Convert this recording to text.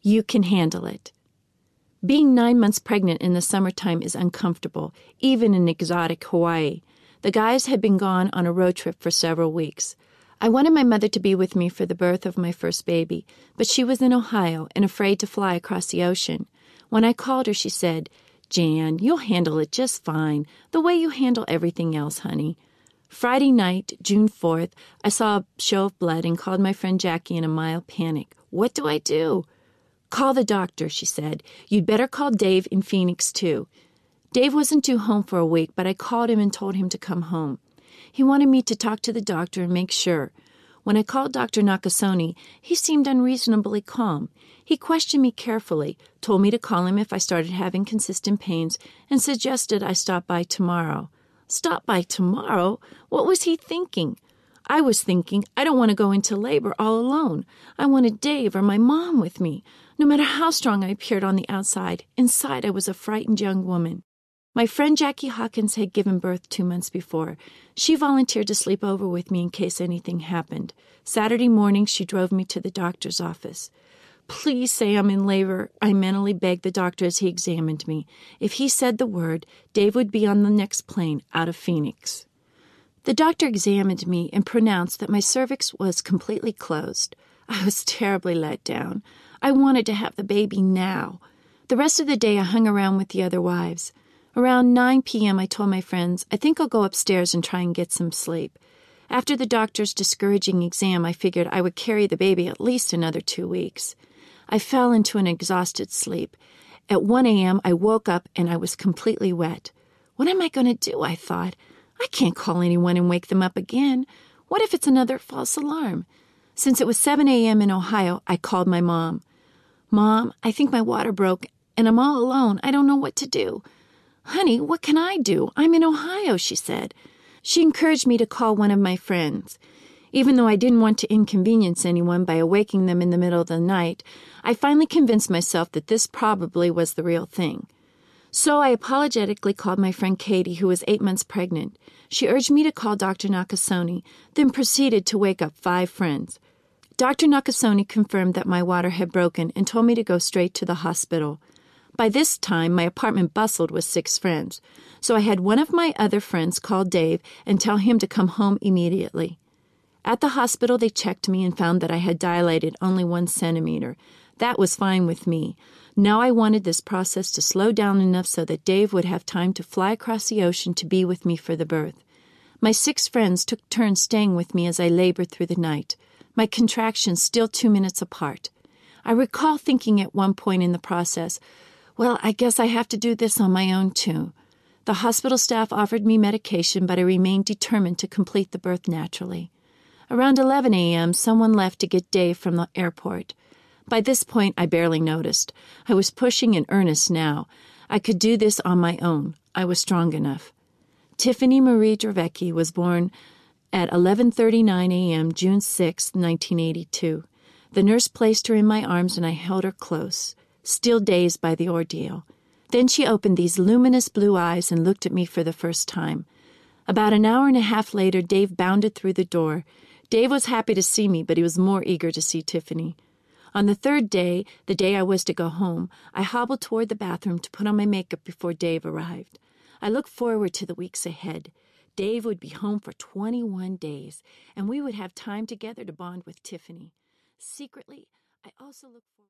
You can handle it. Being 9 months pregnant in the summertime is uncomfortable, even in exotic Hawaii. The guys had been gone on a road trip for several weeks. I wanted my mother to be with me for the birth of my first baby, but she was in Ohio and afraid to fly across the ocean. When I called her, she said, "Jan, you'll handle it just fine, the way you handle everything else, honey." Friday night, June 4th, I saw a show of blood and called my friend Jackie in a mild panic. "What do I do?" "Call the doctor," she said. "You'd better call Dave in Phoenix, too." Dave wasn't due home for a week, but I called him and told him to come home. He wanted me to talk to the doctor and make sure. When I called Dr. Nakasone, he seemed unreasonably calm. He questioned me carefully, told me to call him if I started having consistent pains, and suggested I stop by tomorrow. Stop by tomorrow? What was he thinking? I was thinking, I don't want to go into labor all alone. I wanted Dave or my mom with me. No matter how strong I appeared on the outside, inside I was a frightened young woman. My friend Jackie Hawkins had given birth 2 months before. She volunteered to sleep over with me in case anything happened. Saturday morning, she drove me to the doctor's office. "Please say I'm in labor," I mentally begged the doctor as he examined me. If he said the word, Dave would be on the next plane out of Phoenix. The doctor examined me and pronounced that my cervix was completely closed. I was terribly let down. I wanted to have the baby now. The rest of the day I hung around with the other wives. Around 9 p.m., I told my friends, I think I'll go upstairs and try and get some sleep. After the doctor's discouraging exam, I figured I would carry the baby at least another 2 weeks. I fell into an exhausted sleep. At 1 a.m., I woke up and I was completely wet. What am I going to do, I thought. I can't call anyone and wake them up again. What if it's another false alarm? Since it was 7 a.m. in Ohio, I called my mom. "Mom, I think my water broke, and I'm all alone. I don't know what to do." "Honey, what can I do? I'm in Ohio," she said. She encouraged me to call one of my friends. Even though I didn't want to inconvenience anyone by awaking them in the middle of the night, I finally convinced myself that this probably was the real thing. So I apologetically called my friend Katie, who was 8 months pregnant. She urged me to call Dr. Nakasone, then proceeded to wake up 5 friends. Dr. Nakasone confirmed that my water had broken and told me to go straight to the hospital. By this time, my apartment bustled with 6 friends, so I had one of my other friends call Dave and tell him to come home immediately. At the hospital, they checked me and found that I had dilated only 1 centimeter. That was fine with me. Now I wanted this process to slow down enough so that Dave would have time to fly across the ocean to be with me for the birth. My 6 friends took turns staying with me as I labored through the night, my contractions still 2 minutes apart. I recall thinking at one point in the process, well, I guess I have to do this on my own, too. The hospital staff offered me medication, but I remained determined to complete the birth naturally. Around 11 a.m., someone left to get Dave from the airport. By this point, I barely noticed. I was pushing in earnest now. I could do this on my own. I was strong enough. Tiffany Marie Dravecki was born at 11:39 a.m., June 6, 1982. The nurse placed her in my arms and I held her close, still dazed by the ordeal. Then she opened these luminous blue eyes and looked at me for the first time. About an hour and a half later, Dave bounded through the door. Dave was happy to see me, but he was more eager to see Tiffany. On the 3rd day, the day I was to go home, I hobbled toward the bathroom to put on my makeup before Dave arrived. I looked forward to the weeks ahead. Dave would be home for 21 days, and we would have time together to bond with Tiffany. Secretly, I also looked forward